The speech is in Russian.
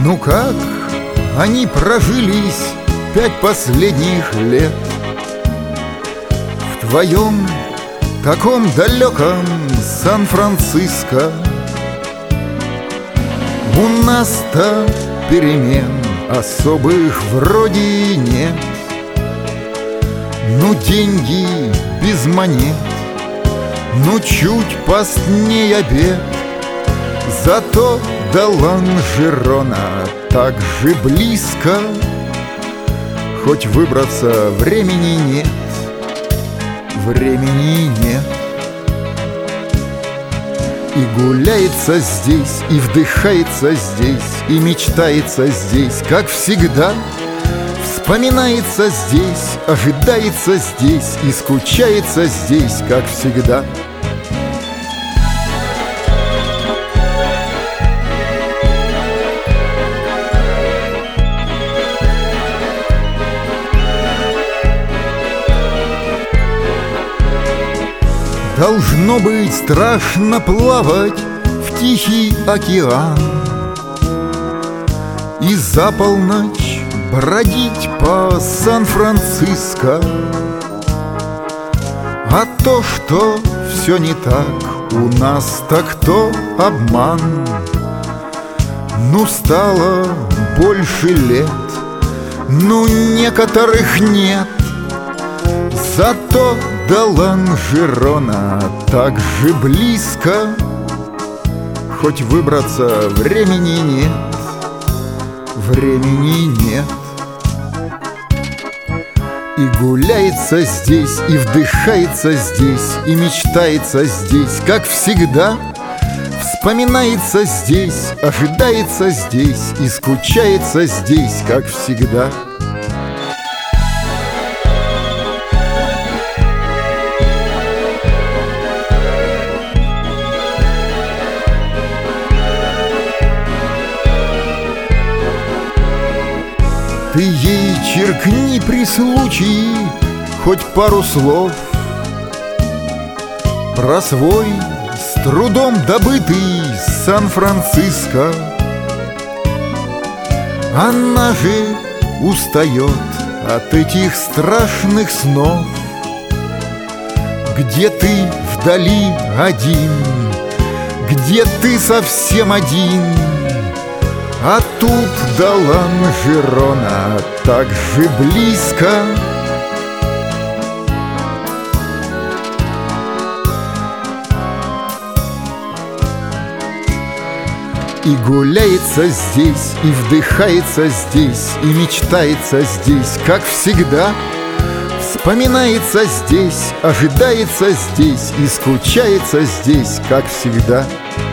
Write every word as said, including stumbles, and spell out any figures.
Ну как они прожились пять последних лет в твоем таком далеком Сан-Франциско? У нас-то перемен особых вроде нет. Ну деньги без монет, ну чуть постней обед. Зато до Ланжерона так же близко, хоть выбраться времени нет, времени нет. И гуляется здесь, и вдыхается здесь, и мечтается здесь, как всегда. Вспоминается здесь, ожидается здесь, и скучается здесь, как всегда. Должно быть страшно плавать в Тихий океан и за полночь бродить по Сан-Франциско. А то, что все не так у нас, так то обман. Ну, стало больше лет, ну, некоторых нет. Зато до Ланжерона так же близко, хоть выбраться времени нет, времени нет. И гуляется здесь, и вдыхается здесь, и мечтается здесь, как всегда. Вспоминается здесь, ожидается здесь, и скучается здесь, как всегда. Ты ей черкни при случае хоть пару слов про свой с трудом добытый Сан-Франциско. Она же устает от этих страшных снов, где ты вдали один, где ты совсем один. А тут до Ланжерона так же близко. И гуляется здесь, и вдыхается здесь, и мечтается здесь, как всегда. Вспоминается здесь, ожидается здесь, и скучается здесь, как всегда.